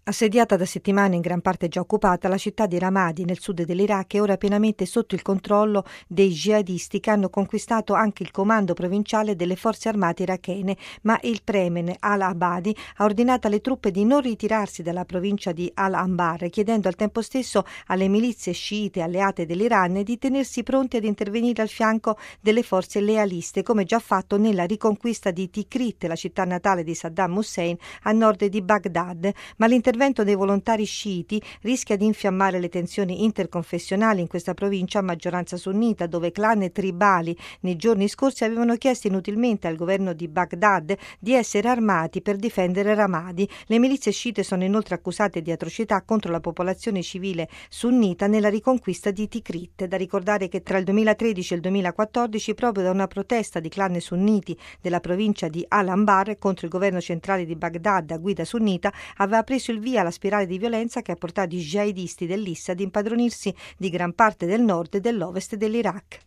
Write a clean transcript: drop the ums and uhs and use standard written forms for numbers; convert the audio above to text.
Assediata da settimane, in gran parte già occupata, la città di Ramadi, nel sud dell'Iraq, è ora pienamente sotto il controllo dei jihadisti che hanno conquistato anche il comando provinciale delle forze armate irachene, ma il premier al-Abadi ha ordinato alle truppe di non ritirarsi dalla provincia di Al-Anbar, chiedendo al tempo stesso alle milizie sciite alleate dell'Iran di tenersi pronti ad intervenire al fianco delle forze lealiste, come già fatto nella riconquista di Tikrit, la città natale di Saddam Hussein, a nord di Baghdad, ma l'intervento dei volontari sciiti rischia di infiammare le tensioni interconfessionali in questa provincia a maggioranza sunnita, dove clan e tribali nei giorni scorsi avevano chiesto inutilmente al governo di Baghdad di essere armati per difendere Ramadi. Le milizie sciite sono inoltre accusate di atrocità contro la popolazione civile sunnita nella riconquista di Tikrit. Da ricordare che tra il 2013 e il 2014, proprio da una protesta di clan sunniti della provincia di Al-Anbar contro il governo centrale di Baghdad a guida sunnita, aveva preso il via la spirale di violenza che ha portato i jihadisti dell'IS ad impadronirsi di gran parte del nord e dell'ovest dell'Iraq.